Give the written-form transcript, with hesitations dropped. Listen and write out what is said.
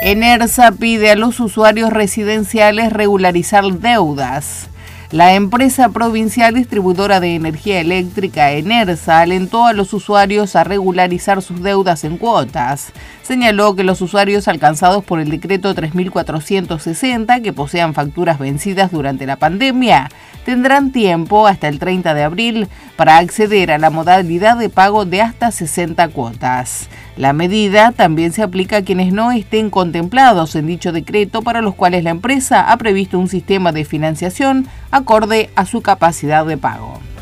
Enersa pide a los usuarios residenciales regularizar deudas. La empresa provincial distribuidora de energía eléctrica Enersa alentó a los usuarios a regularizar sus deudas en cuotas. Señaló que los usuarios alcanzados por el decreto 3460, que posean facturas vencidas durante la pandemia, tendrán tiempo hasta el 30 de abril para acceder a la modalidad de pago de hasta 60 cuotas. La medida también se aplica a quienes no estén contemplados en dicho decreto, para los cuales la empresa ha previsto un sistema de financiación acorde a su capacidad de pago.